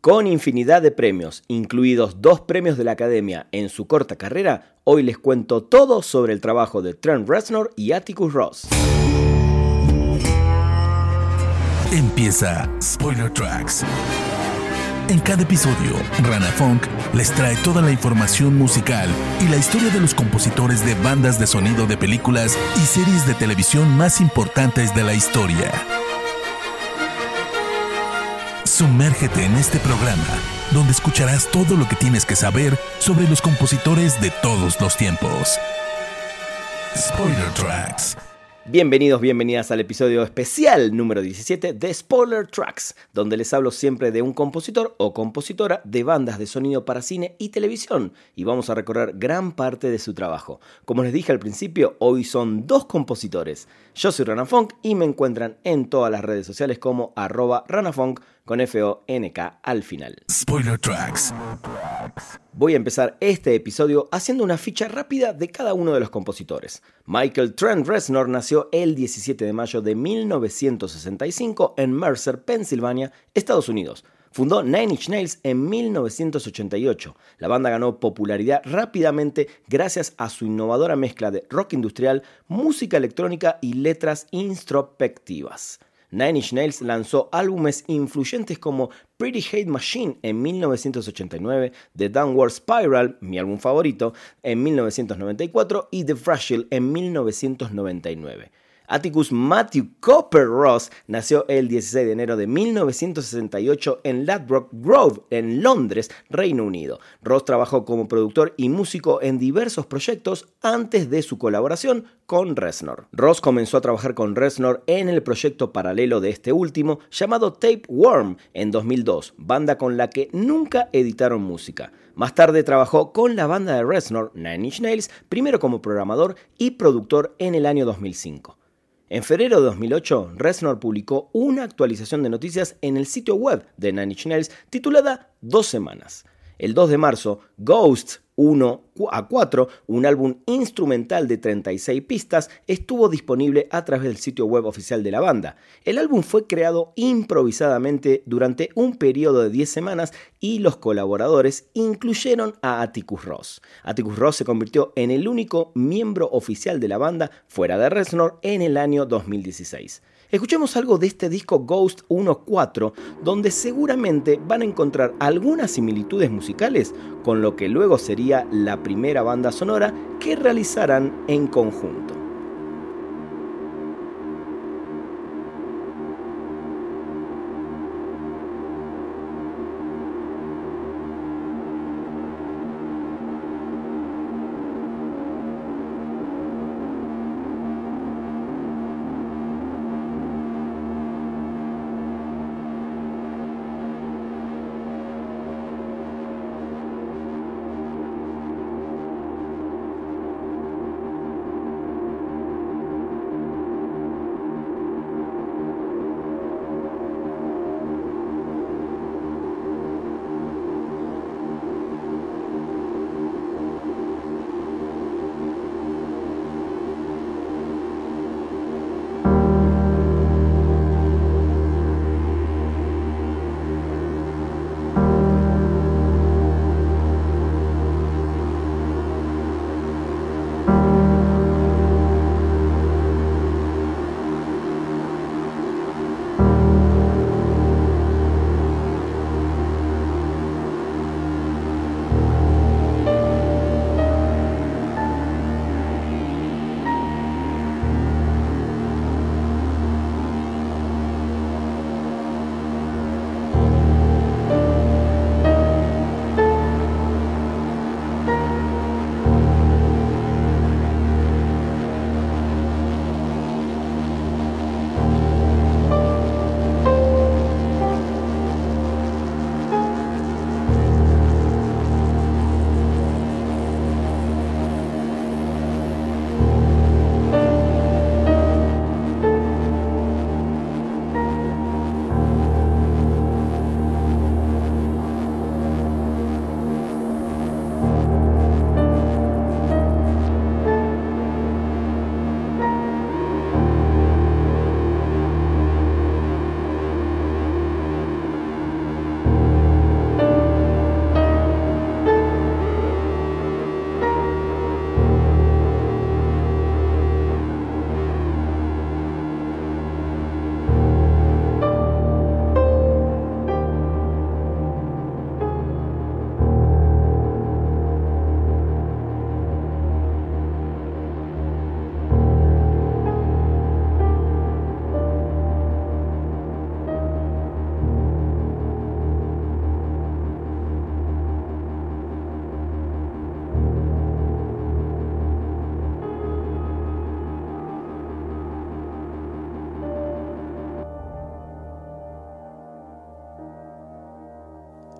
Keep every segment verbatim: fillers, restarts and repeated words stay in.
Con infinidad de premios, incluidos dos premios de la Academia en su corta carrera, hoy les cuento todo sobre el trabajo de Trent Reznor y Atticus Ross. Empieza Spoiler Tracks. En cada episodio, Rana Funk les trae toda la información musical y la historia de los compositores de bandas de sonido de películas y series de televisión más importantes de la historia. Sumérgete en este programa, donde escucharás todo lo que tienes que saber sobre los compositores de todos los tiempos. Spoiler Tracks. Bienvenidos, bienvenidas al episodio especial número diecisiete de Spoiler Tracks, donde les hablo siempre de un compositor o compositora de bandas de sonido para cine y televisión, y vamos a recorrer gran parte de su trabajo. Como les dije al principio, hoy son dos compositores. Yo soy Rana Funk y me encuentran en todas las redes sociales como arroba ranafunk con F O N K al final. Spoiler Tracks. Voy a empezar este episodio haciendo una ficha rápida de cada uno de los compositores. Michael Trent Reznor nació el diecisiete de mayo de mil novecientos sesenta y cinco en Mercer, Pensilvania, Estados Unidos. Fundó Nine Inch Nails en mil novecientos ochenta y ocho. La banda ganó popularidad rápidamente gracias a su innovadora mezcla de rock industrial, música electrónica y letras introspectivas. Nine Inch Nails lanzó álbumes influyentes como Pretty Hate Machine en mil novecientos ochenta y nueve, The Downward Spiral, mi álbum favorito, en mil novecientos noventa y cuatro y The Fragile en mil novecientos noventa y nueve. Atticus Matthew Cooper Ross nació el dieciséis de enero de mil novecientos sesenta y ocho en Ladbroke Grove, en Londres, Reino Unido. Ross trabajó como productor y músico en diversos proyectos antes de su colaboración con Reznor. Ross comenzó a trabajar con Reznor en el proyecto paralelo de este último llamado Tapeworm en dos mil dos, banda con la que nunca editaron música. Más tarde trabajó con la banda de Reznor, Nine Inch Nails, primero como programador y productor en el año dos mil cinco. En febrero de dos mil ocho, Reznor publicó una actualización de noticias en el sitio web de Nine Inch Nails titulada Dos Semanas. El dos de marzo, Ghost uno a cuatro, un álbum instrumental de treinta y seis pistas, estuvo disponible a través del sitio web oficial de la banda. El álbum fue creado improvisadamente durante un periodo de diez semanas y los colaboradores incluyeron a Atticus Ross. Atticus Ross se convirtió en el único miembro oficial de la banda fuera de Reznor en el año dos mil dieciséis. Escuchemos algo de este disco Ghost uno a cuatro, donde seguramente van a encontrar algunas similitudes musicales con lo que luego sería la primera banda sonora que realizarán en conjunto.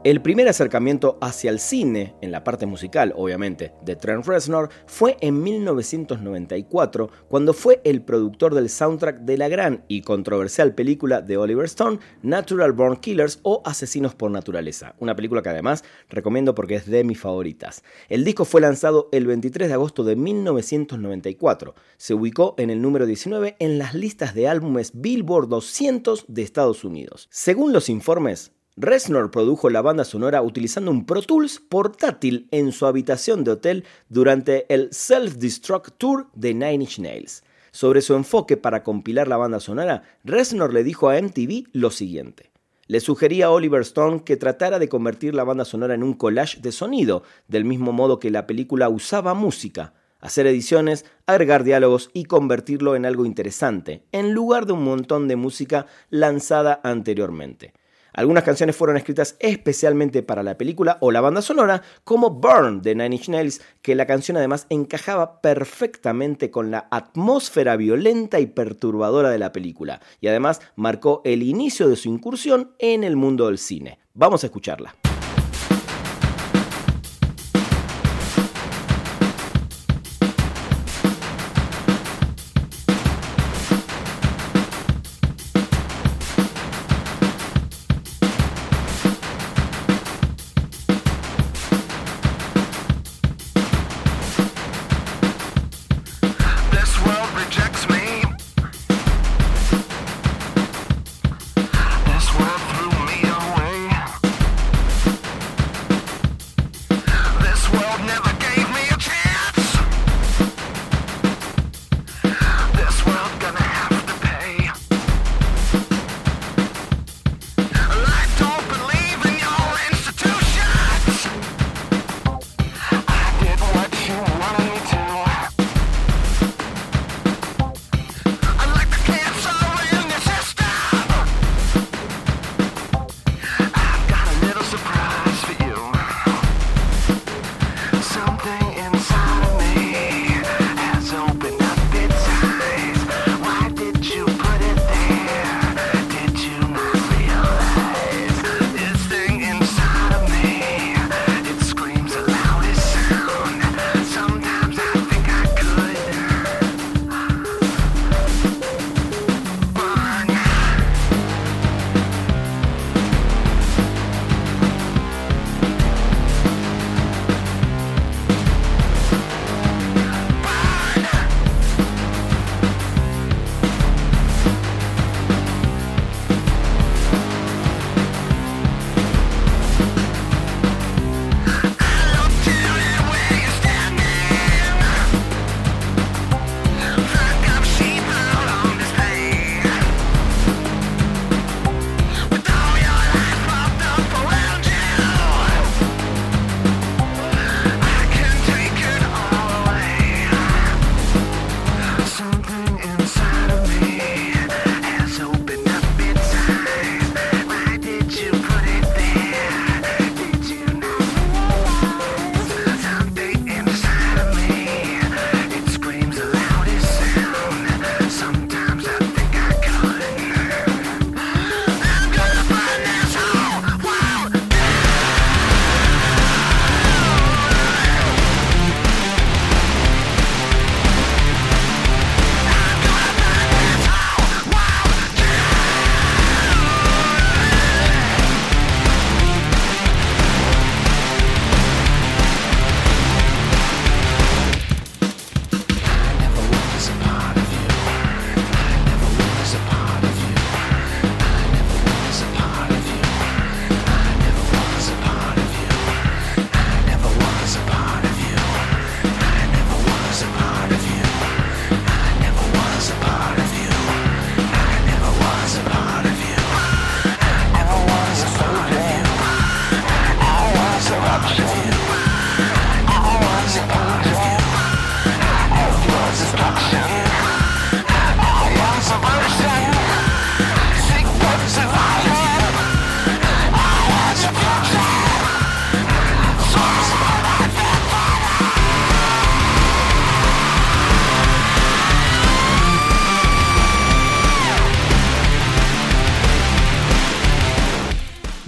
El primer acercamiento hacia el cine, en la parte musical obviamente, de Trent Reznor fue en mil novecientos noventa y cuatro, cuando fue el productor del soundtrack de la gran y controversial película de Oliver Stone, Natural Born Killers o Asesinos por Naturaleza, una película que además recomiendo porque es de mis favoritas. El disco fue lanzado el veintitrés de agosto de mil novecientos noventa y cuatro, se ubicó en el número diecinueve en las listas de álbumes Billboard doscientos de Estados Unidos. Según los informes, Reznor produjo la banda sonora utilizando un Pro Tools portátil en su habitación de hotel durante el Self-Destruct Tour de Nine Inch Nails. Sobre su enfoque para compilar la banda sonora, Reznor le dijo a M T V lo siguiente. Le sugería a Oliver Stone que tratara de convertir la banda sonora en un collage de sonido, del mismo modo que la película usaba música. Hacer ediciones, agregar diálogos y convertirlo en algo interesante, en lugar de un montón de música lanzada anteriormente. Algunas canciones fueron escritas especialmente para la película o la banda sonora, como Burn de Nine Inch Nails, que la canción además encajaba perfectamente con la atmósfera violenta y perturbadora de la película, y además marcó el inicio de su incursión en el mundo del cine. Vamos a escucharla. This world threw me away.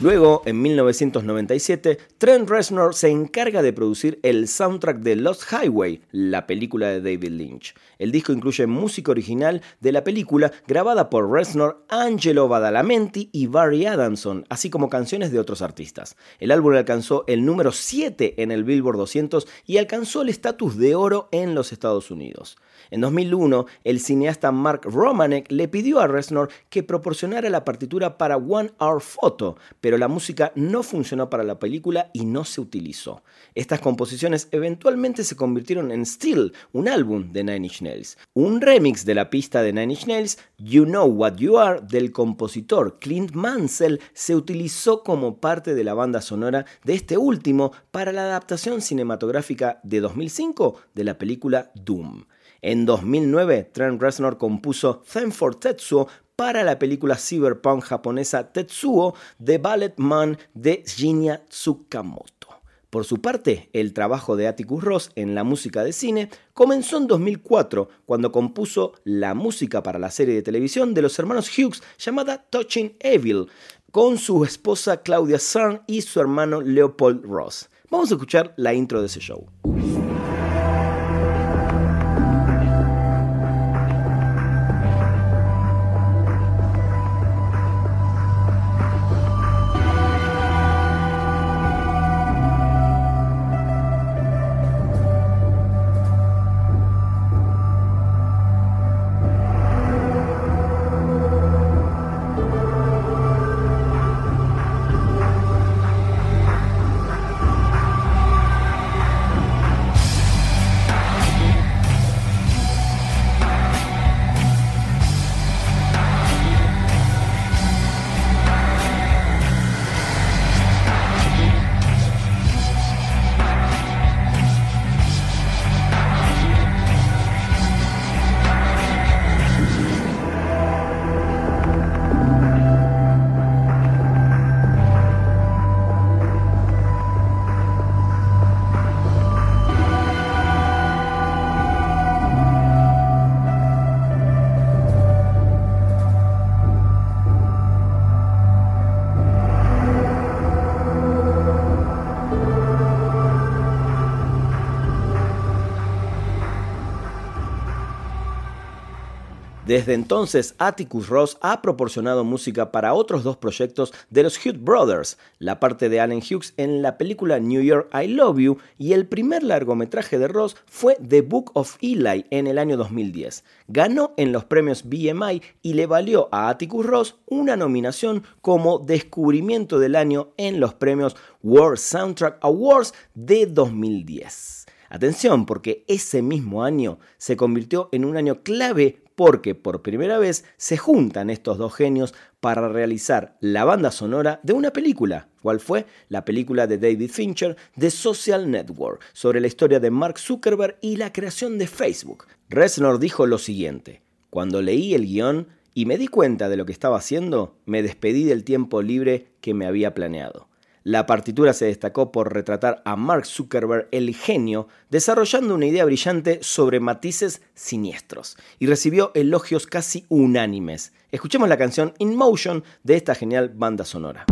Luego, en mil novecientos noventa y siete, Trent Reznor se encarga de producir el soundtrack de Lost Highway, la película de David Lynch. El disco incluye música original de la película grabada por Reznor, Angelo Badalamenti y Barry Adamson, así como canciones de otros artistas. El álbum alcanzó el número siete en el Billboard doscientos y alcanzó el estatus de oro en los Estados Unidos. En dos mil uno, el cineasta Mark Romanek le pidió a Reznor que proporcionara la partitura para One Hour Photo, pero la música no funcionó para la película y no se utilizó. Estas composiciones eventualmente se convirtieron en Still, un álbum de Nine Inch Nails. Un remix de la pista de Nine Inch Nails, You Know What You Are, del compositor Clint Mansell, se utilizó como parte de la banda sonora de este último para la adaptación cinematográfica de dos mil cinco de la película Doom. En dos mil nueve, Trent Reznor compuso Theme for Tetsuo para la película cyberpunk japonesa Tetsuo The Ballet Man de Shinya Tsukamoto. Por su parte, el trabajo de Atticus Ross en la música de cine comenzó en dos mil cuatro, cuando compuso la música para la serie de televisión de los hermanos Hughes llamada Touching Evil, con su esposa Claudia Sarn y su hermano Leopold Ross. Vamos a escuchar la intro de ese show. Desde entonces, Atticus Ross ha proporcionado música para otros dos proyectos de los Hughes Brothers, la parte de Allen Hughes en la película New York I Love You, y el primer largometraje de Ross fue The Book of Eli en el año dos mil diez. Ganó en los premios B M I y le valió a Atticus Ross una nominación como Descubrimiento del Año en los premios World Soundtrack Awards de dos mil diez. Atención, porque ese mismo año se convirtió en un año clave porque por primera vez se juntan estos dos genios para realizar la banda sonora de una película. ¿Cuál fue? La película de David Fincher, The Social Network, sobre la historia de Mark Zuckerberg y la creación de Facebook. Reznor dijo lo siguiente: cuando leí el guión y me di cuenta de lo que estaba haciendo, me despedí del tiempo libre que me había planeado. La partitura se destacó por retratar a Mark Zuckerberg, el genio, desarrollando una idea brillante sobre matices siniestros, y recibió elogios casi unánimes. Escuchemos la canción In Motion de esta genial banda sonora.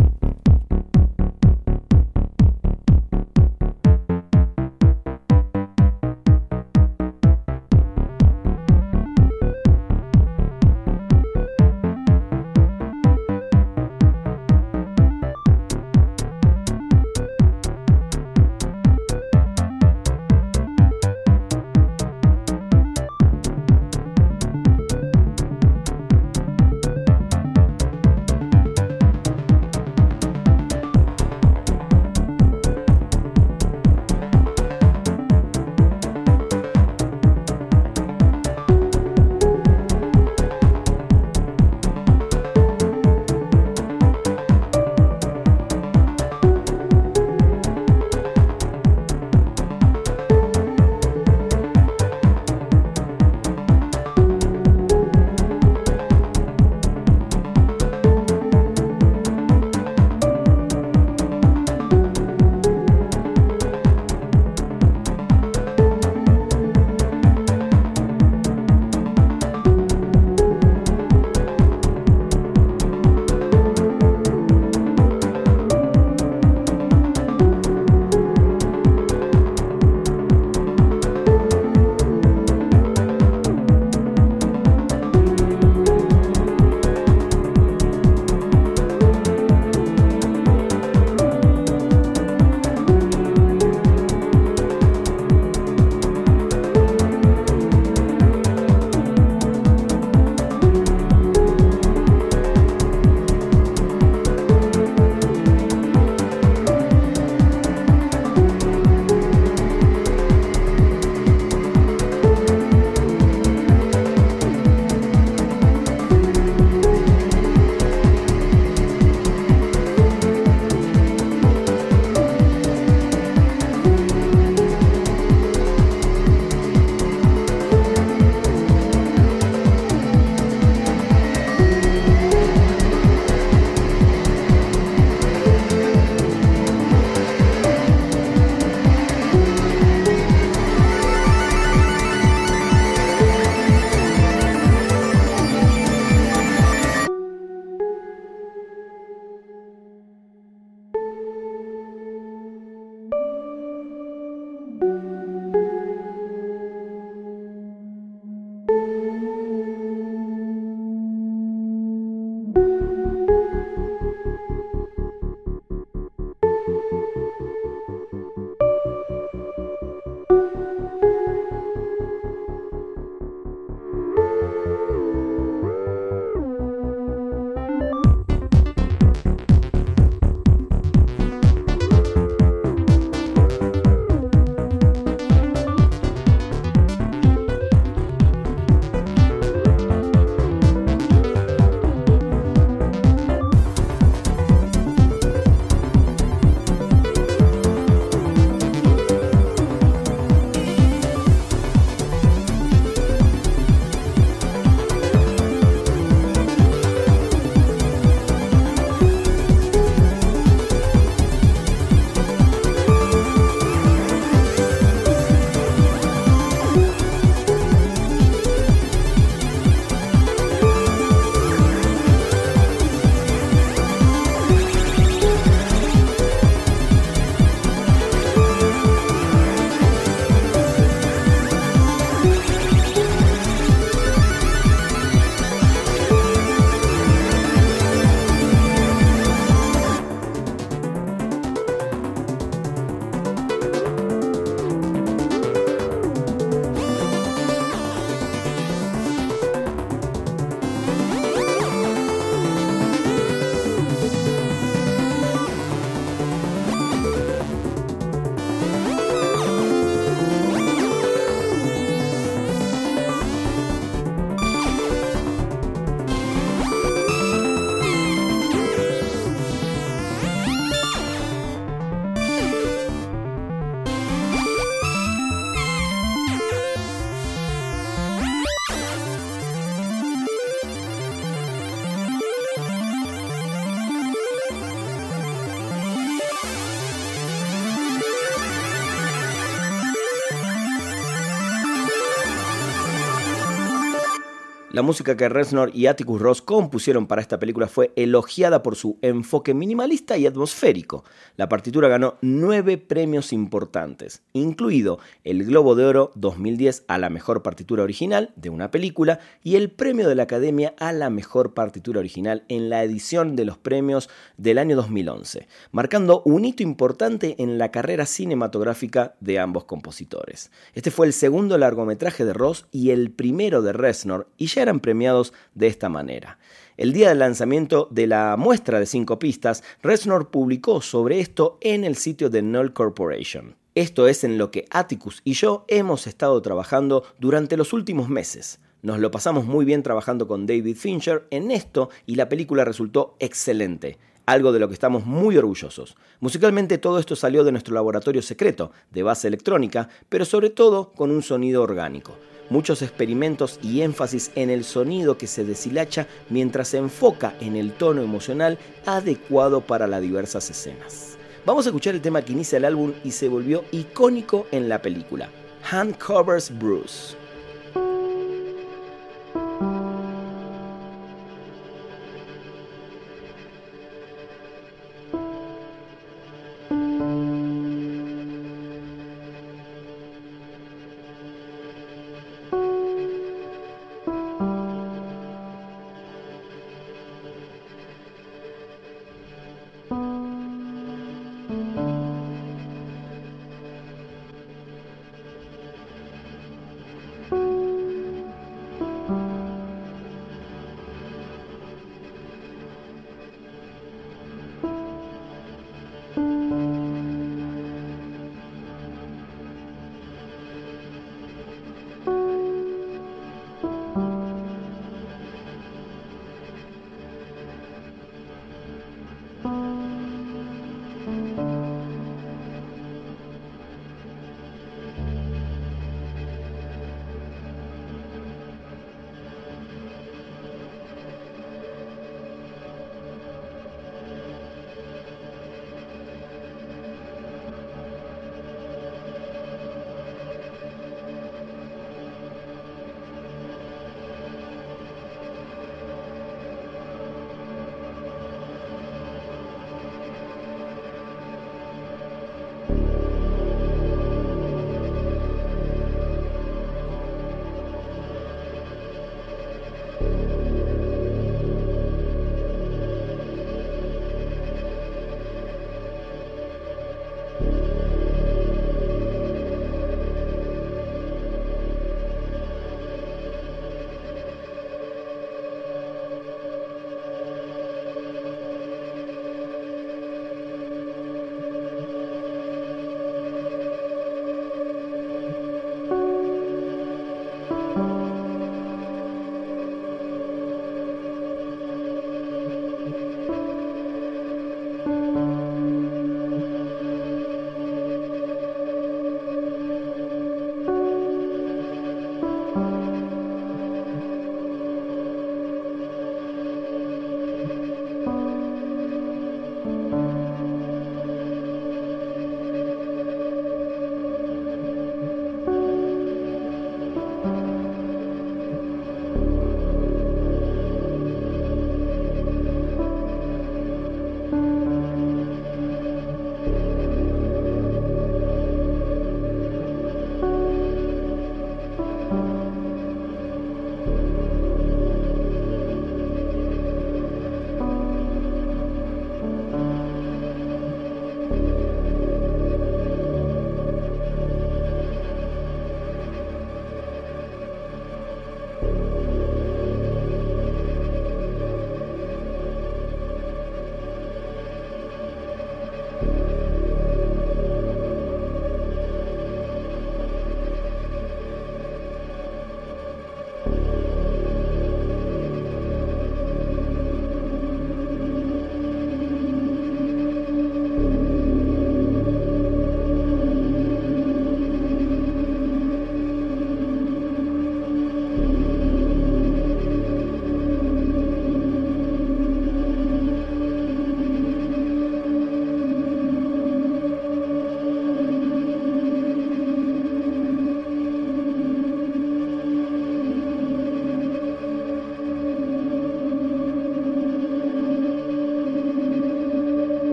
La música que Reznor y Atticus Ross compusieron para esta película fue elogiada por su enfoque minimalista y atmosférico. La partitura ganó nueve premios importantes, incluido el Globo de Oro dos mil diez a la mejor partitura original de una película y el premio de la Academia a la mejor partitura original en la edición de los premios del año dos mil once, marcando un hito importante en la carrera cinematográfica de ambos compositores. Este fue el segundo largometraje de Ross y el primero de Reznor, y ya eran premiados de esta manera. El día del lanzamiento de la muestra de cinco pistas, Reznor publicó sobre esto en el sitio de Null Corporation. Esto es en lo que Atticus y yo hemos estado trabajando durante los últimos meses. Nos lo pasamos muy bien trabajando con David Fincher en esto y la película resultó excelente. Algo de lo que estamos muy orgullosos. Musicalmente todo esto salió de nuestro laboratorio secreto, de base electrónica, pero sobre todo con un sonido orgánico. Muchos experimentos y énfasis en el sonido que se deshilacha mientras se enfoca en el tono emocional adecuado para las diversas escenas. Vamos a escuchar el tema que inicia el álbum y se volvió icónico en la película, Hand Covers Bruce.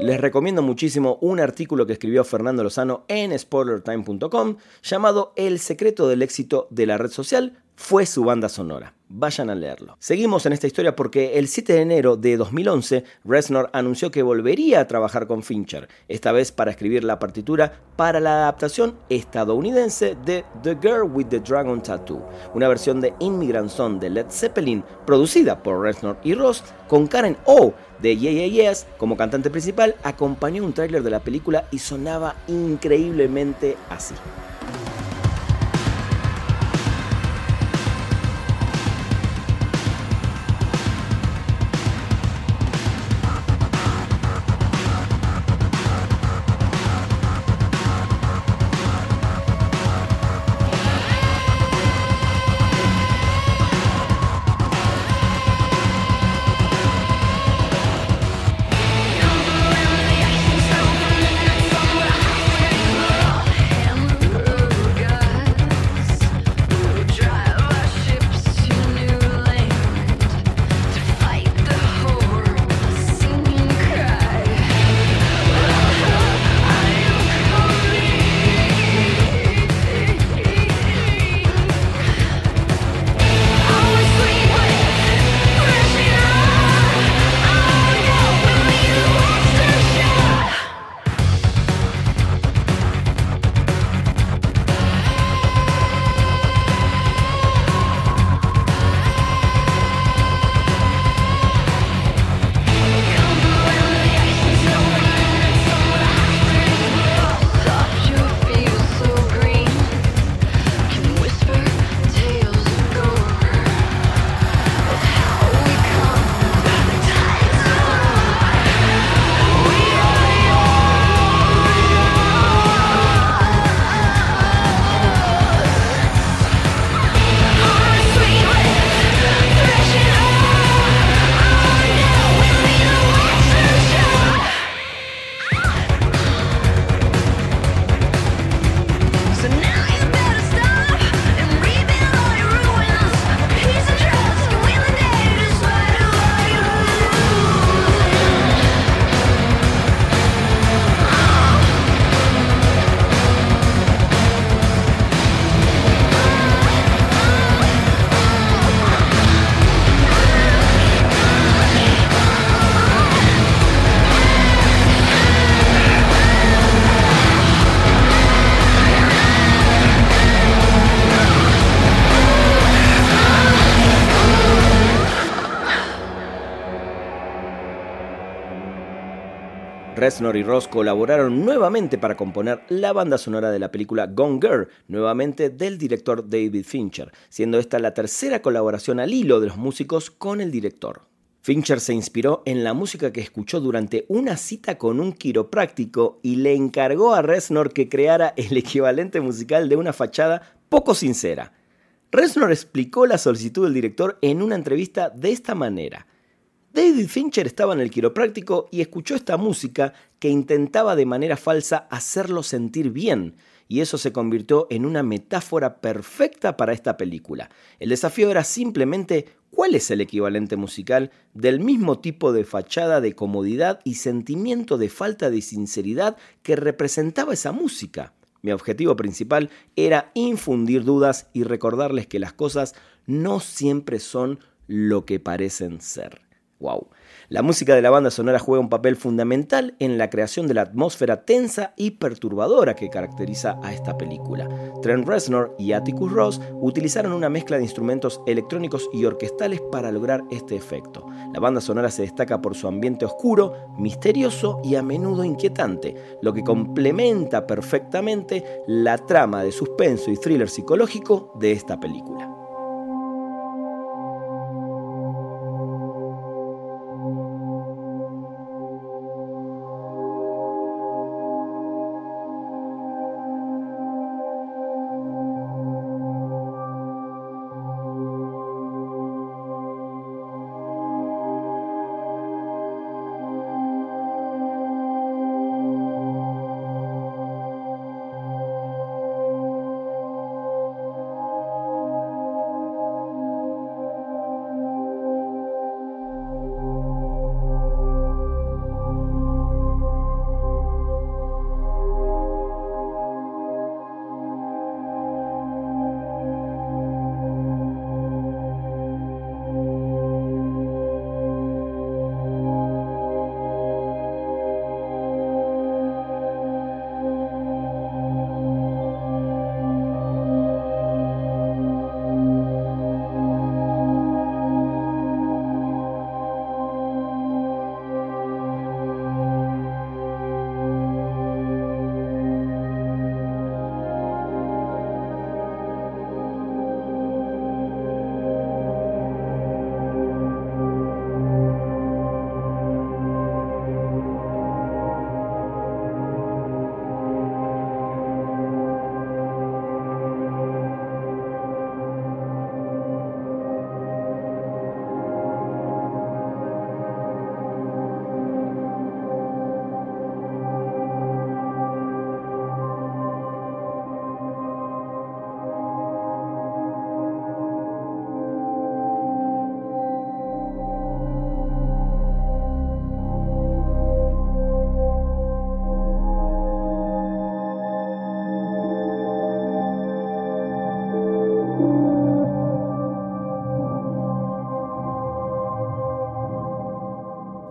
Les recomiendo muchísimo un artículo que escribió Fernando Lozano en spoiler time punto com llamado El secreto del éxito de la red social fue su banda sonora. Vayan a leerlo. Seguimos en esta historia porque el siete de enero de dos mil once, Reznor anunció que volvería a trabajar con Fincher, esta vez para escribir la partitura para la adaptación estadounidense de The Girl with the Dragon Tattoo, una versión de Immigrant Song de Led Zeppelin, producida por Reznor y Ross, con Karen O de Yeah Yeah Yeahs como cantante principal. Acompañó un tráiler de la película y sonaba increíblemente así. Reznor y Ross colaboraron nuevamente para componer la banda sonora de la película Gone Girl, nuevamente del director David Fincher, siendo esta la tercera colaboración al hilo de los músicos con el director. Fincher se inspiró en la música que escuchó durante una cita con un quiropráctico y le encargó a Reznor que creara el equivalente musical de una fachada poco sincera. Reznor explicó la solicitud del director en una entrevista de esta manera: David Fincher estaba en el quiropráctico y escuchó esta música que intentaba de manera falsa hacerlo sentir bien, y eso se convirtió en una metáfora perfecta para esta película. El desafío era simplemente cuál es el equivalente musical del mismo tipo de fachada de comodidad y sentimiento de falta de sinceridad que representaba esa música. Mi objetivo principal era infundir dudas y recordarles que las cosas no siempre son lo que parecen ser. Wow. La música de la banda sonora juega un papel fundamental en la creación de la atmósfera tensa y perturbadora que caracteriza a esta película. Trent Reznor y Atticus Ross utilizaron una mezcla de instrumentos electrónicos y orquestales para lograr este efecto. La banda sonora se destaca por su ambiente oscuro, misterioso y a menudo inquietante, lo que complementa perfectamente la trama de suspenso y thriller psicológico de esta película.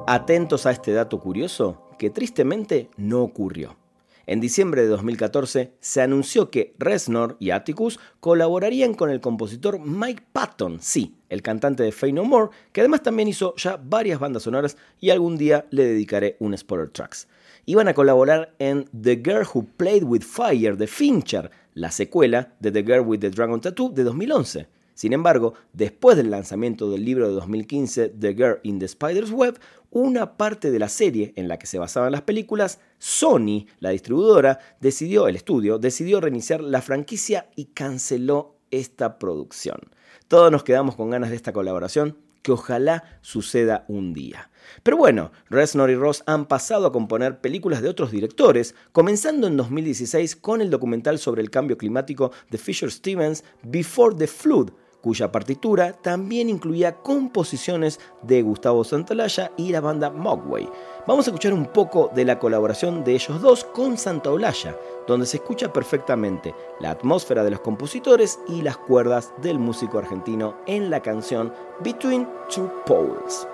Atentos a este dato curioso que tristemente no ocurrió. En diciembre de dos mil catorce se anunció que Reznor y Atticus colaborarían con el compositor Mike Patton, sí, el cantante de Faith No More, que además también hizo ya varias bandas sonoras y algún día le dedicaré un Spoiler Tracks. Iban a colaborar en The Girl Who Played With Fire de Fincher, la secuela de The Girl with the Dragon Tattoo de dos mil once. Sin embargo, después del lanzamiento del libro de dos mil quince The Girl in the Spider's Web, una parte de la serie en la que se basaban las películas, Sony, la distribuidora, decidió, el estudio, decidió reiniciar la franquicia y canceló esta producción. Todos nos quedamos con ganas de esta colaboración, que ojalá suceda un día. Pero bueno, Reznor y Ross han pasado a componer películas de otros directores, comenzando en dos mil dieciséis con el documental sobre el cambio climático de Fisher Stevens, Before the Flood, cuya partitura también incluía composiciones de Gustavo Santaolalla y la banda Mogwai. Vamos a escuchar un poco de la colaboración de ellos dos con Santaolalla, donde se escucha perfectamente la atmósfera de los compositores y las cuerdas del músico argentino en la canción Between Two Poles.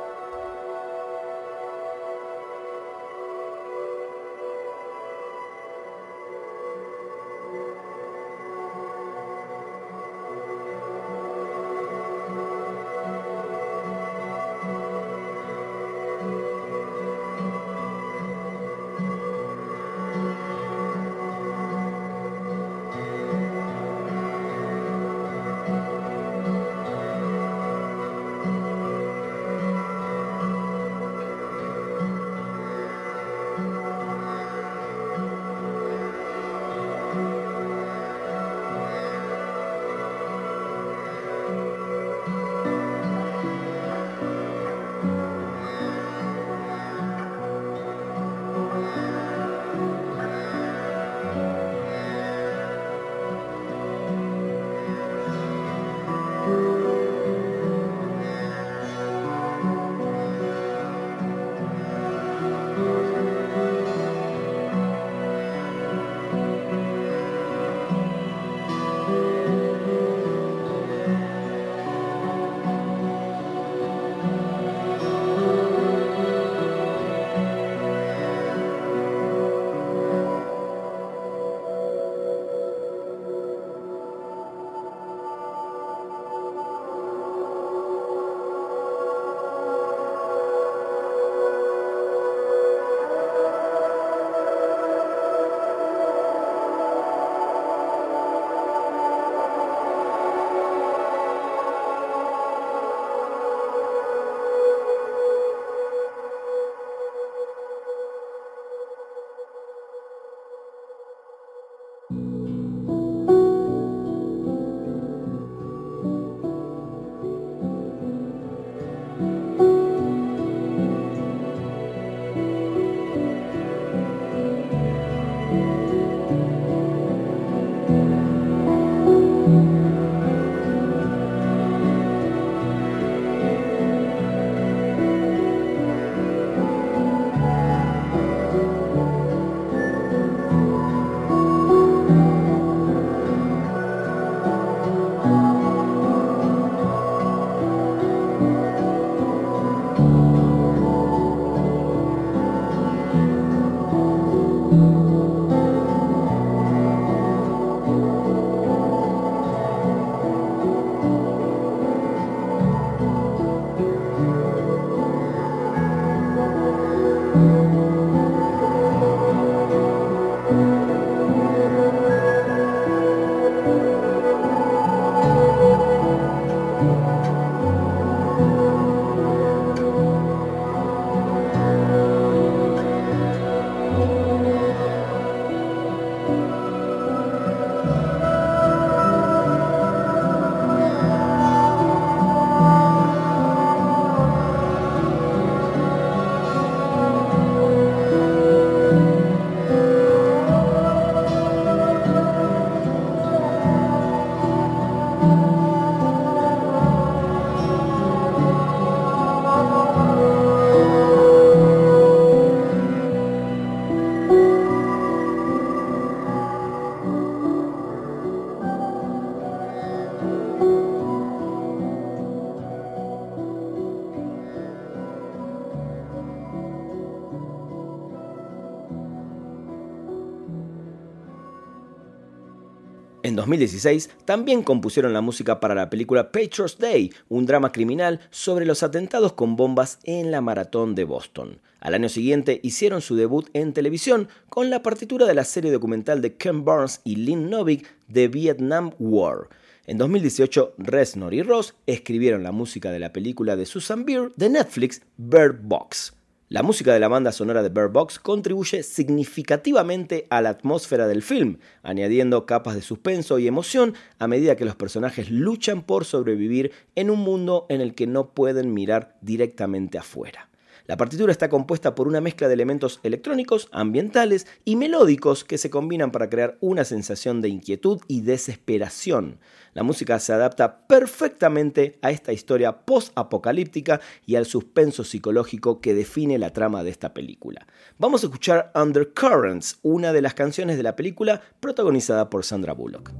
En dos mil dieciséis también compusieron la música para la película Patriots Day, un drama criminal sobre los atentados con bombas en la maratón de Boston. Al año siguiente hicieron su debut en televisión con la partitura de la serie documental de Ken Burns y Lynn Novick de Vietnam War. En dos mil dieciocho, Reznor y Ross escribieron la música de la película de Susan Bier de Netflix, Bird Box. La música de la banda sonora de Bird Box contribuye significativamente a la atmósfera del film, añadiendo capas de suspenso y emoción a medida que los personajes luchan por sobrevivir en un mundo en el que no pueden mirar directamente afuera. La partitura está compuesta por una mezcla de elementos electrónicos, ambientales y melódicos que se combinan para crear una sensación de inquietud y desesperación. La música se adapta perfectamente a esta historia post-apocalíptica y al suspenso psicológico que define la trama de esta película. Vamos a escuchar Undercurrents, una de las canciones de la película protagonizada por Sandra Bullock.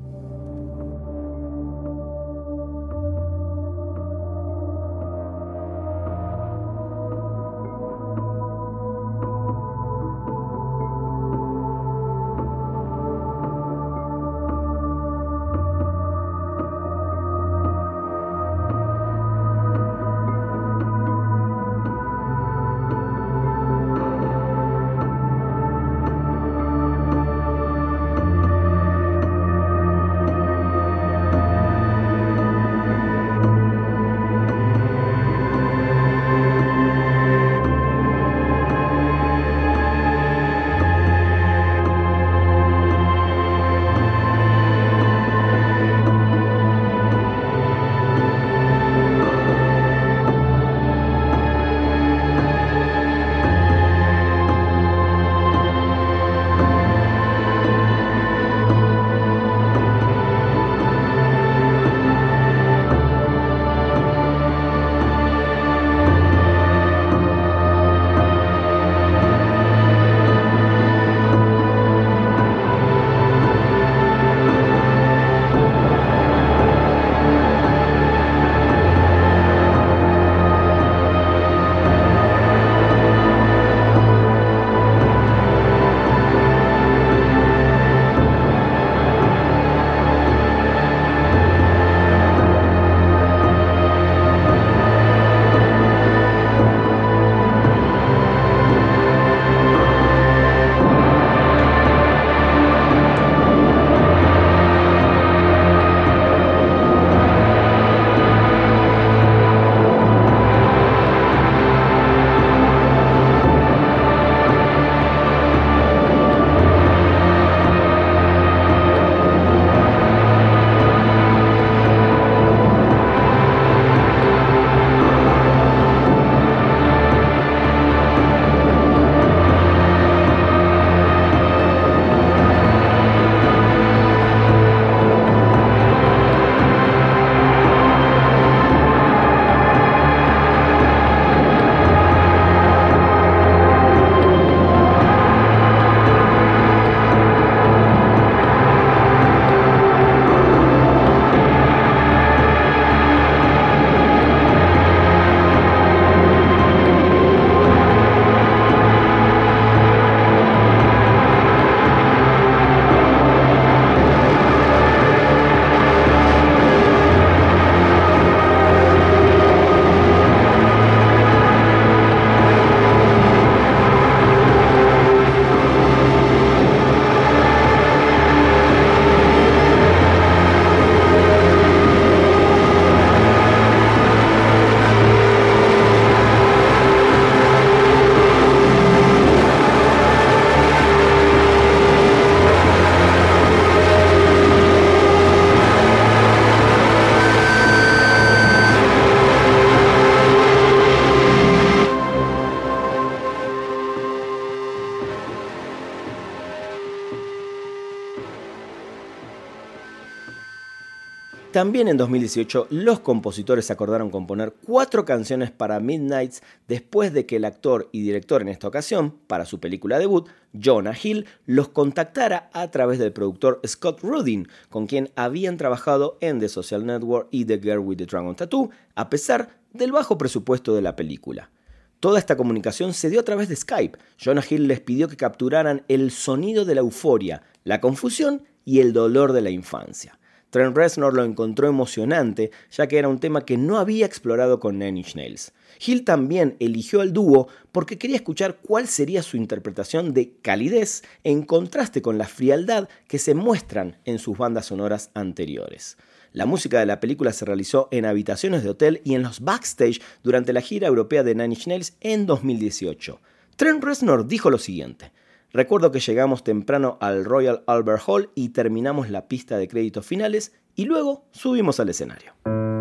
También en dos mil dieciocho, los compositores acordaron componer cuatro canciones para Midnights después de que el actor y director en esta ocasión, para su película debut, Jonah Hill, los contactara a través del productor Scott Rudin, con quien habían trabajado en The Social Network y The Girl with the Dragon Tattoo, a pesar del bajo presupuesto de la película. Toda esta comunicación se dio a través de Skype. Jonah Hill les pidió que capturaran el sonido de la euforia, la confusión y el dolor de la infancia. Trent Reznor lo encontró emocionante, ya que era un tema que no había explorado con Nine Inch Nails. Hill también eligió al dúo porque quería escuchar cuál sería su interpretación de calidez en contraste con la frialdad que se muestran en sus bandas sonoras anteriores. La música de la película se realizó en habitaciones de hotel y en los backstage durante la gira europea de Nine Inch Nails en dos mil dieciocho. Trent Reznor dijo lo siguiente: recuerdo que llegamos temprano al Royal Albert Hall y terminamos la pista de créditos finales y luego subimos al escenario.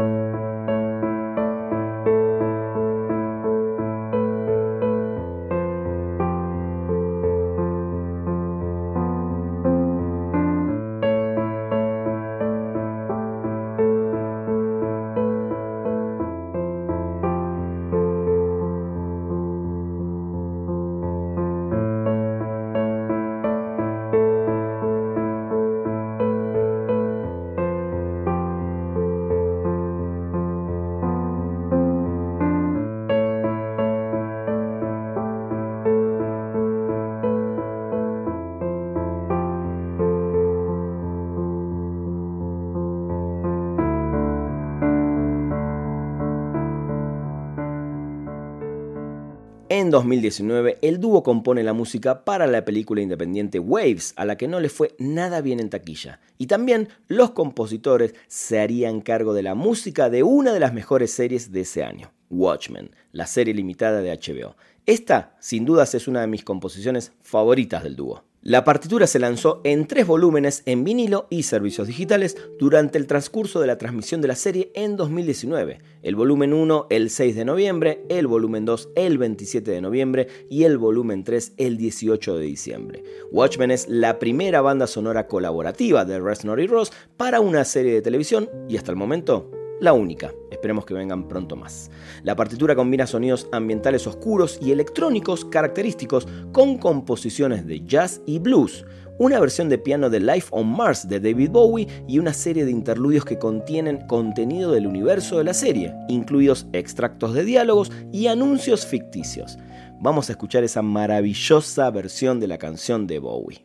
En dos mil diecinueve, el dúo compone la música para la película independiente Waves, a la que no le fue nada bien en taquilla. Y también los compositores se harían cargo de la música de una de las mejores series de ese año, Watchmen, la serie limitada de H B O. Esta, sin dudas, es una de mis composiciones favoritas del dúo. La partitura se lanzó en tres volúmenes en vinilo y servicios digitales durante el transcurso de la transmisión de la serie en dos mil diecinueve. El volumen uno el seis de noviembre, el volumen dos el veintisiete de noviembre y el volumen tres el dieciocho de diciembre. Watchmen es la primera banda sonora colaborativa de Reznor y Ross para una serie de televisión y hasta el momento la única. Esperemos que vengan pronto más. La partitura combina sonidos ambientales oscuros y electrónicos característicos con composiciones de jazz y blues, una versión de piano de Life on Mars de David Bowie y una serie de interludios que contienen contenido del universo de la serie, incluidos extractos de diálogos y anuncios ficticios. Vamos a escuchar esa maravillosa versión de la canción de Bowie.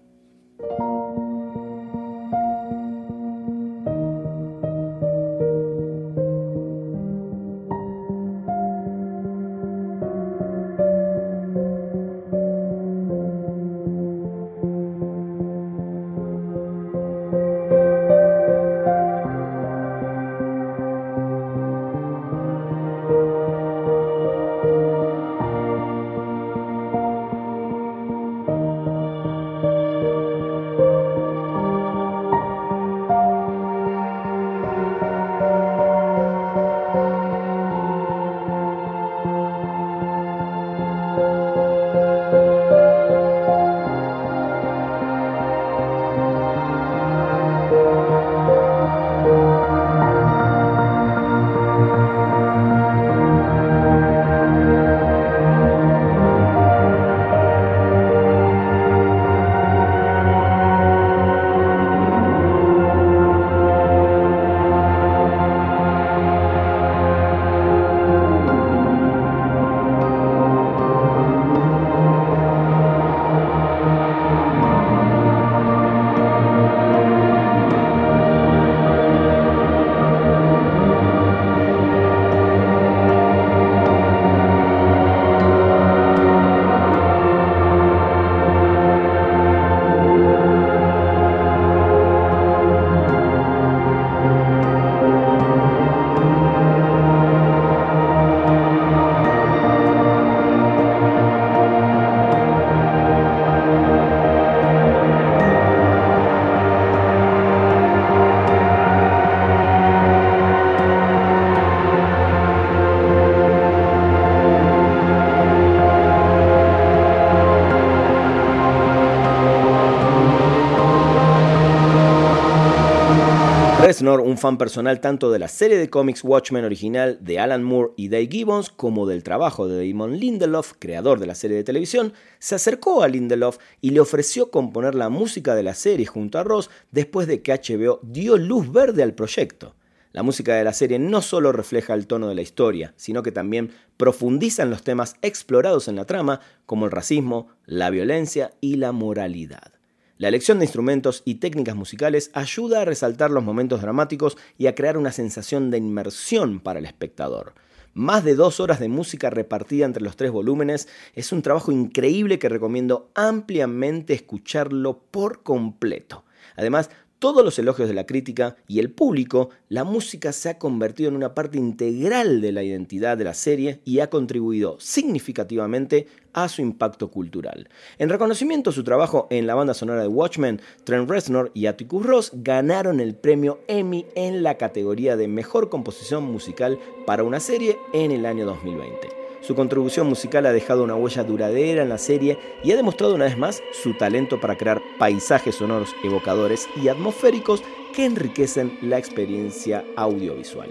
Reznor, un fan personal tanto de la serie de cómics Watchmen original de Alan Moore y Dave Gibbons como del trabajo de Damon Lindelof, creador de la serie de televisión, se acercó a Lindelof y le ofreció componer la música de la serie junto a Ross después de que H B O dio luz verde al proyecto. La música de la serie no solo refleja el tono de la historia, sino que también profundiza en los temas explorados en la trama, como el racismo, la violencia y la moralidad. La elección de instrumentos y técnicas musicales ayuda a resaltar los momentos dramáticos y a crear una sensación de inmersión para el espectador. Más de dos horas de música repartida entre los tres volúmenes es un trabajo increíble que recomiendo ampliamente escucharlo por completo. Además, todos los elogios de la crítica y el público, la música se ha convertido en una parte integral de la identidad de la serie y ha contribuido significativamente a su impacto cultural. En reconocimiento a su trabajo en la banda sonora de Watchmen, Trent Reznor y Atticus Ross ganaron el premio Emmy en la categoría de Mejor Composición Musical para una serie en el año dos mil veinte. Su contribución musical ha dejado una huella duradera en la serie y ha demostrado una vez más su talento para crear paisajes sonoros evocadores y atmosféricos que enriquecen la experiencia audiovisual.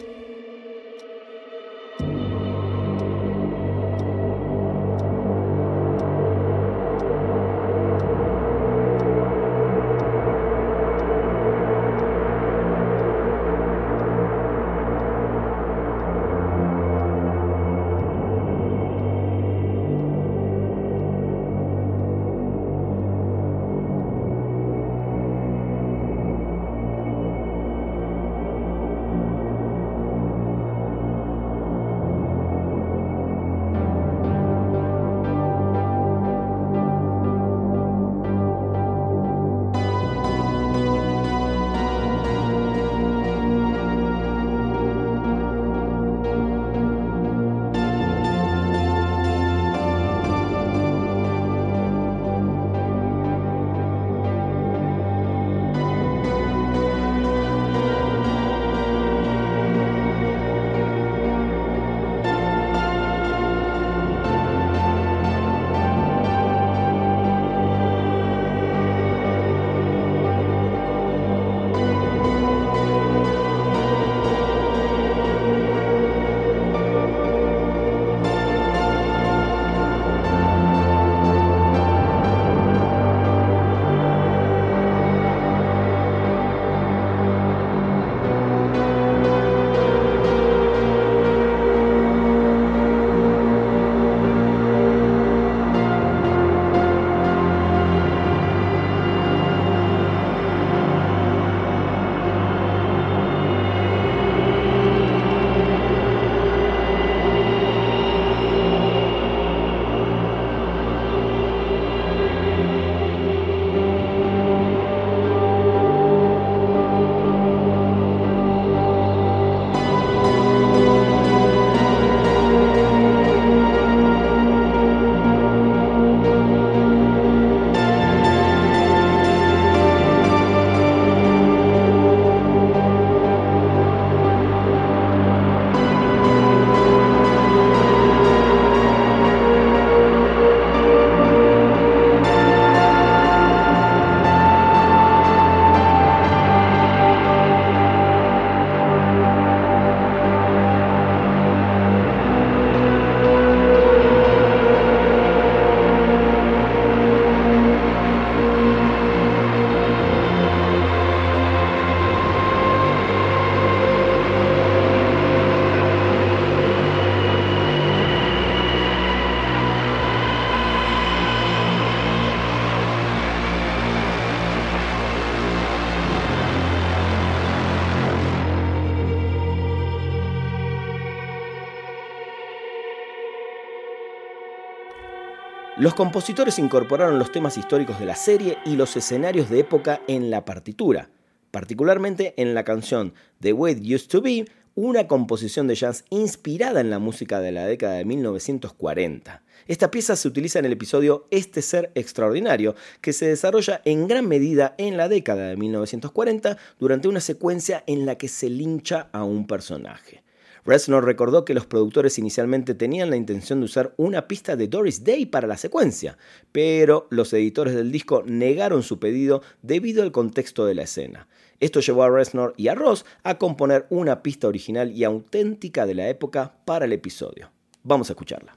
Los compositores incorporaron los temas históricos de la serie y los escenarios de época en la partitura, particularmente en la canción The Way It Used to Be, una composición de jazz inspirada en la música de la década de mil novecientos cuarenta. Esta pieza se utiliza en el episodio Este Ser Extraordinario, que se desarrolla en gran medida en la década de mil novecientos cuarenta durante una secuencia en la que se lincha a un personaje. Reznor recordó que los productores inicialmente tenían la intención de usar una pista de Doris Day para la secuencia, pero los editores del disco negaron su pedido debido al contexto de la escena. Esto llevó a Reznor y a Ross a componer una pista original y auténtica de la época para el episodio. Vamos a escucharla.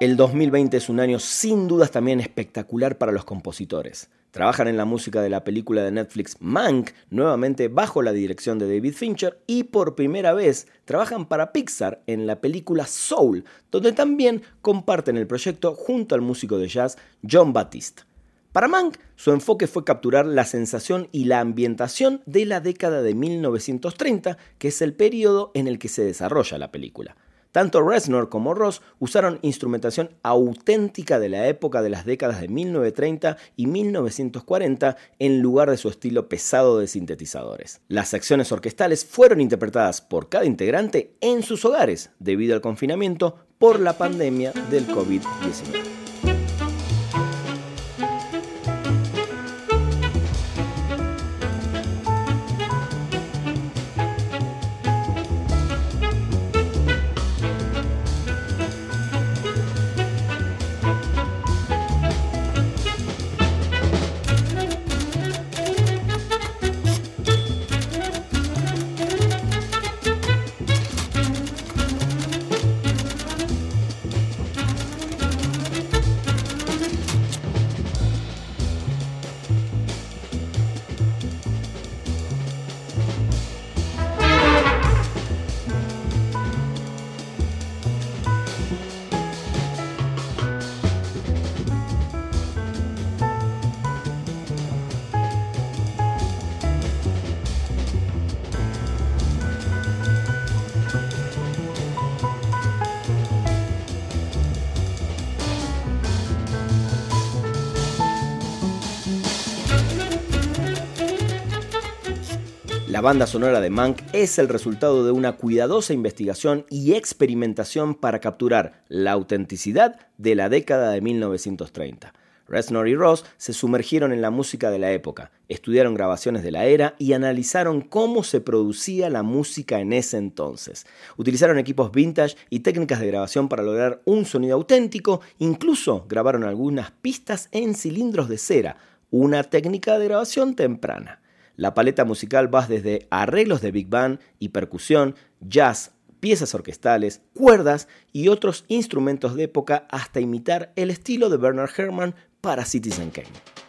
El dos mil veinte es un año sin dudas también espectacular para los compositores. Trabajan en la música de la película de Netflix Mank, nuevamente bajo la dirección de David Fincher, y por primera vez trabajan para Pixar en la película Soul, donde también comparten el proyecto junto al músico de jazz Jon Batiste. Para Mank, su enfoque fue capturar la sensación y la ambientación de la década de mil novecientos treinta, que es el periodo en el que se desarrolla la película. Tanto Reznor como Ross usaron instrumentación auténtica de la época de las décadas de mil novecientos treinta y mil novecientos cuarenta en lugar de su estilo pesado de sintetizadores. Las secciones orquestales fueron interpretadas por cada integrante en sus hogares debido al confinamiento por la pandemia del covid diecinueve. La banda sonora de Mank es el resultado de una cuidadosa investigación y experimentación para capturar la autenticidad de la década de mil novecientos treinta. Reznor y Ross se sumergieron en la música de la época, estudiaron grabaciones de la era y analizaron cómo se producía la música en ese entonces. Utilizaron equipos vintage y técnicas de grabación para lograr un sonido auténtico, incluso grabaron algunas pistas en cilindros de cera, una técnica de grabación temprana. La paleta musical va desde arreglos de big band y percusión, jazz, piezas orquestales, cuerdas y otros instrumentos de época hasta imitar el estilo de Bernard Herrmann para Citizen Kane.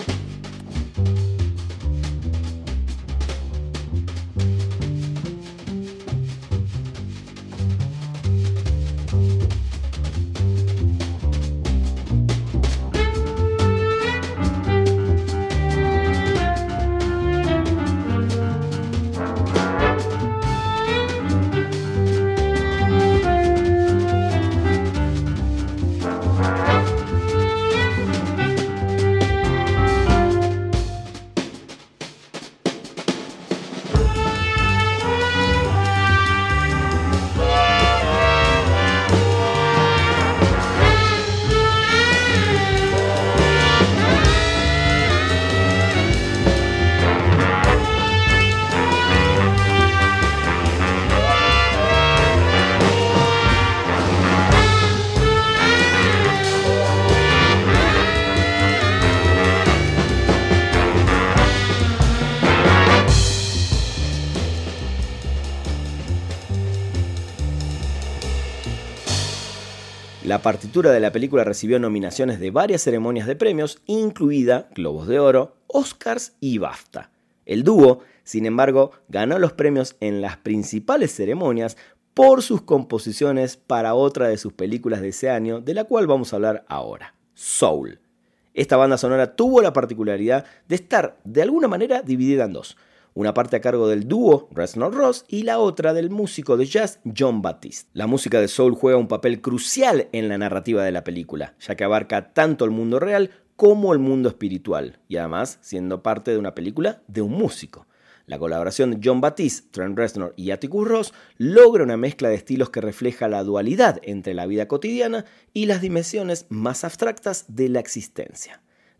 La partitura de la película recibió nominaciones de varias ceremonias de premios, incluida Globos de Oro, Oscars y BAFTA. El dúo, sin embargo, ganó los premios en las principales ceremonias por sus composiciones para otra de sus películas de ese año, de la cual vamos a hablar ahora, Soul. Esta banda sonora tuvo la particularidad de estar, de alguna manera, dividida en dos. Una parte a cargo del dúo Reznor Ross y la otra del músico de jazz Jon Batiste. La música de Soul juega un papel crucial en la narrativa de la película, ya que abarca tanto el mundo real como el mundo espiritual, y además siendo parte de una película de un músico. La colaboración de Jon Batiste, Trent Reznor y Atticus Ross logra una mezcla de estilos que refleja la dualidad entre la vida cotidiana y las dimensiones más abstractas de la existencia.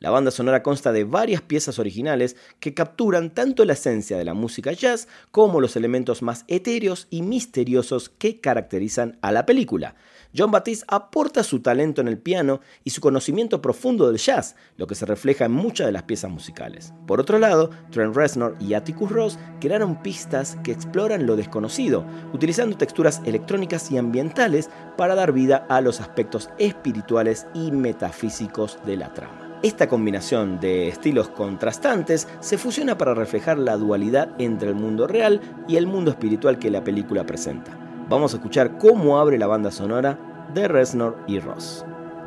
La banda sonora consta de varias piezas originales que capturan tanto la esencia de la música jazz como los elementos más etéreos y misteriosos que caracterizan a la película. Jon Batiste aporta su talento en el piano y su conocimiento profundo del jazz, lo que se refleja en muchas de las piezas musicales. Por otro lado, Trent Reznor y Atticus Ross crearon pistas que exploran lo desconocido, utilizando texturas electrónicas y ambientales para dar vida a los aspectos espirituales y metafísicos de la trama. Esta combinación de estilos contrastantes se fusiona para reflejar la dualidad entre el mundo real y el mundo espiritual que la película presenta. Vamos a escuchar cómo abre la banda sonora de Reznor y Ross.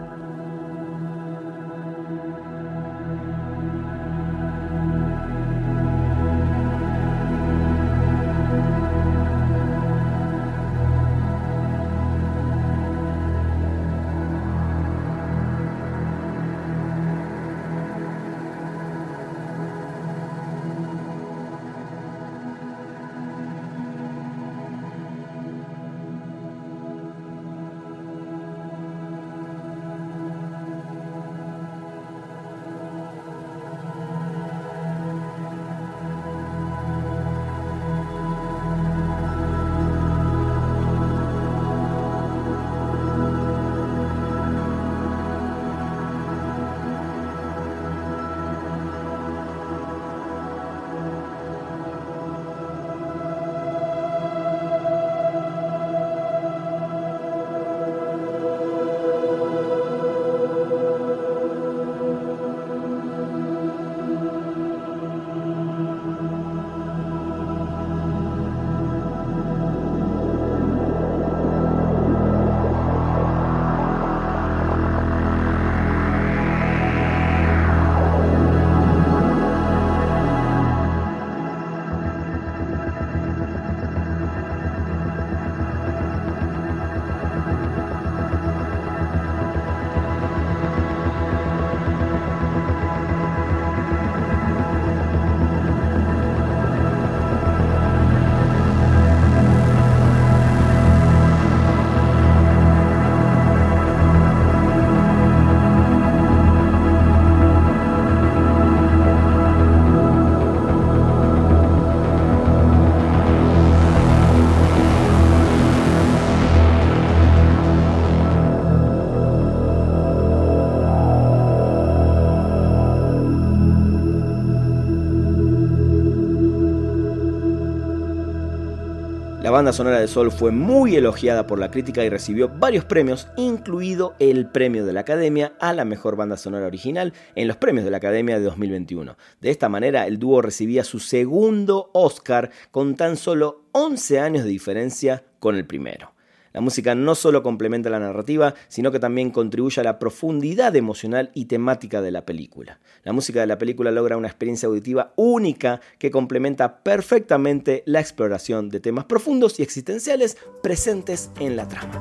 La banda sonora de Soul fue muy elogiada por la crítica y recibió varios premios, incluido el premio de la Academia a la mejor banda sonora original en los premios de la Academia de dos mil veintiuno. De esta manera, el dúo recibía su segundo Oscar con tan solo once años de diferencia con el primero. La música no solo complementa la narrativa, sino que también contribuye a la profundidad emocional y temática de la película. La música de la película logra una experiencia auditiva única que complementa perfectamente la exploración de temas profundos y existenciales presentes en la trama.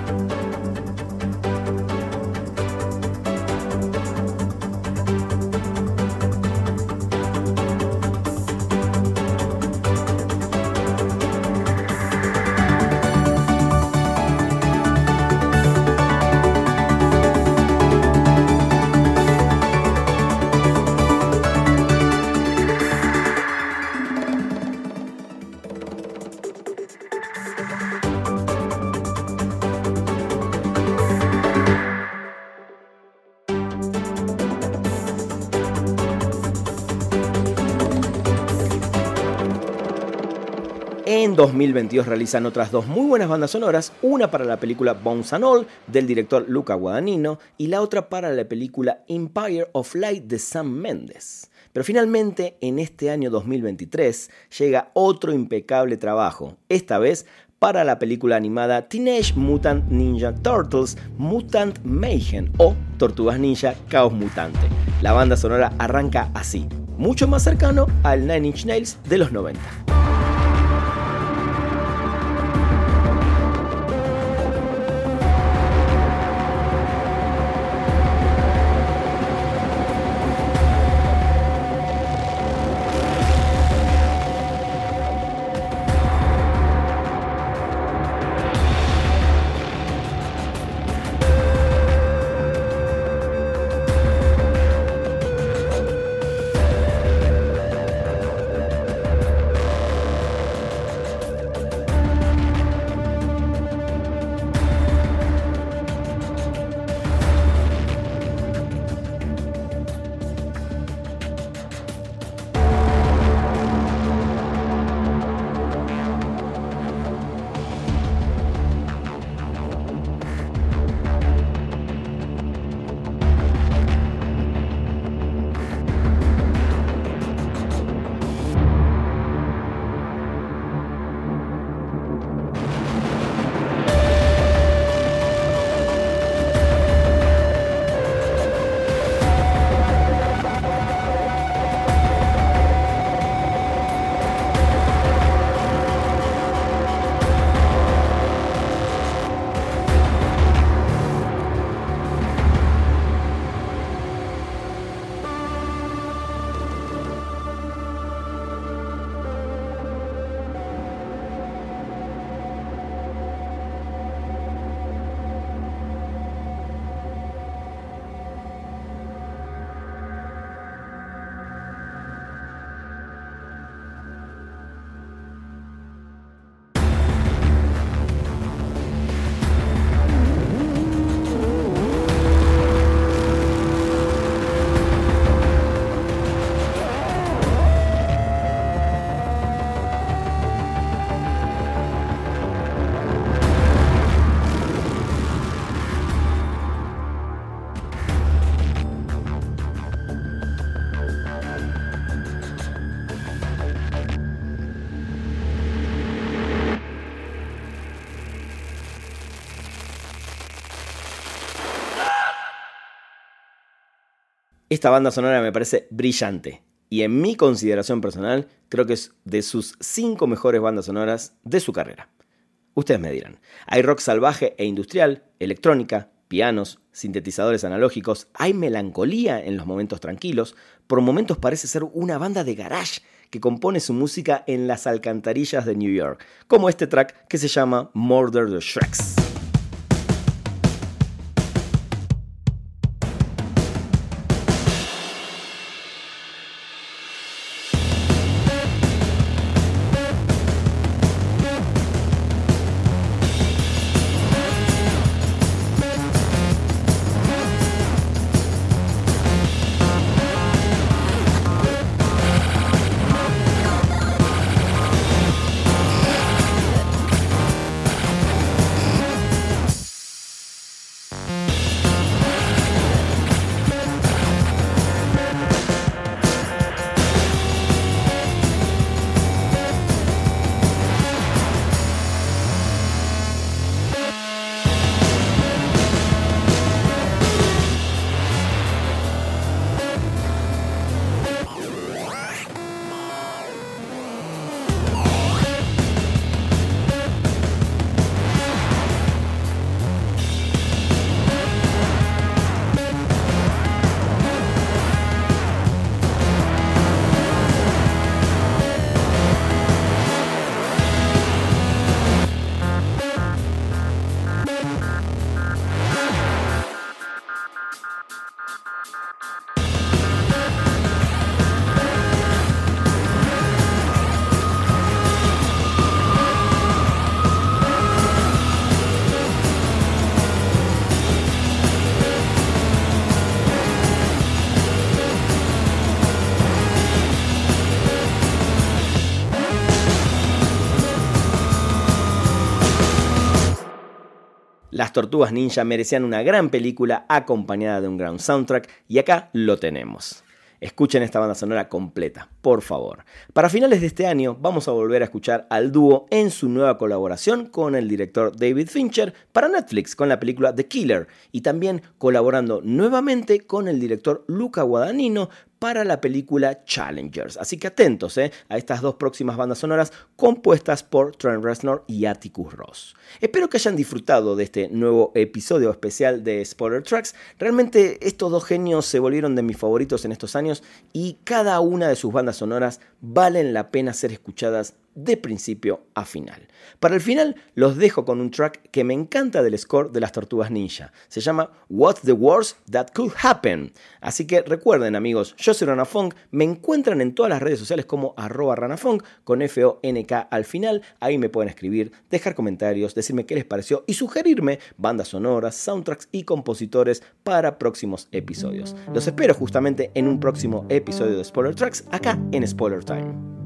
En dos mil veintidós realizan otras dos muy buenas bandas sonoras, una para la película Bones and All del director Luca Guadagnino y la otra para la película Empire of Light de Sam Mendes. Pero finalmente, en este año dos mil veintitrés, llega otro impecable trabajo, esta vez para la película animada Teenage Mutant Ninja Turtles Mutant Mayhem o Tortugas Ninja Caos Mutante. La banda sonora arranca así, mucho más cercano al Nine Inch Nails de los noventa. Esta banda sonora me parece brillante y en mi consideración personal creo que es de sus cinco mejores bandas sonoras de su carrera. Ustedes me dirán, hay rock salvaje e industrial, electrónica, pianos, sintetizadores analógicos, hay melancolía en los momentos tranquilos, por momentos parece ser una banda de garage que compone su música en las alcantarillas de New York, como este track que se llama Murder the Shreks. Las Tortugas Ninja merecían una gran película acompañada de un gran soundtrack y acá lo tenemos. Escuchen esta banda sonora completa, por favor. Para finales de este año vamos a volver a escuchar al dúo en su nueva colaboración con el director David Fincher para Netflix con la película The Killer y también colaborando nuevamente con el director Luca Guadagnino para la película Challengers. Así que atentos eh, a estas dos próximas bandas sonoras compuestas por Trent Reznor y Atticus Ross. Espero que hayan disfrutado de este nuevo episodio especial de Spoiler Tracks. Realmente estos dos genios se volvieron de mis favoritos en estos años y cada una de sus bandas sonoras valen la pena ser escuchadas de principio a final. Para el final los dejo con un track que me encanta del score de las Tortugas Ninja. Se llama What's the Worst That Could Happen. Así que recuerden amigos, yo soy Ranafunk, me encuentran en todas las redes sociales como arroba Ranafunk con F O N K al final. Ahí me pueden escribir, dejar comentarios, decirme qué les pareció y sugerirme bandas sonoras, soundtracks y compositores para próximos episodios. Los espero justamente en un próximo episodio de Spoiler Tracks acá en Spoiler Time.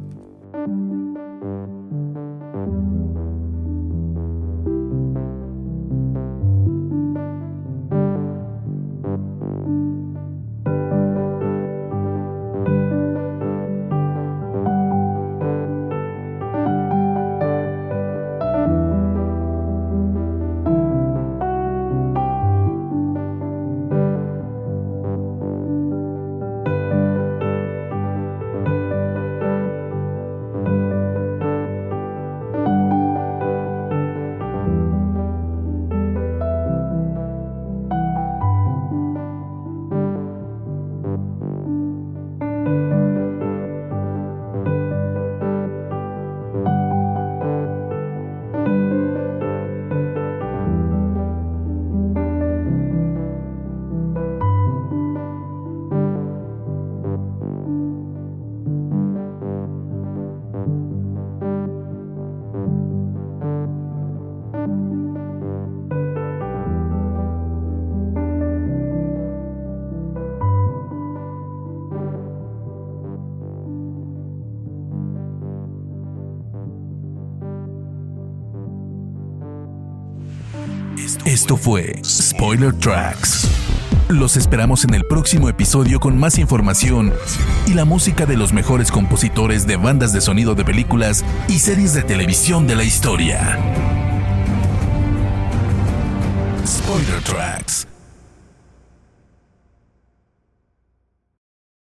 Esto fue Spoiler Tracks. Los esperamos en el próximo episodio con más información y la música de los mejores compositores de bandas de sonido de películas y series de televisión de la historia. Spoiler Tracks.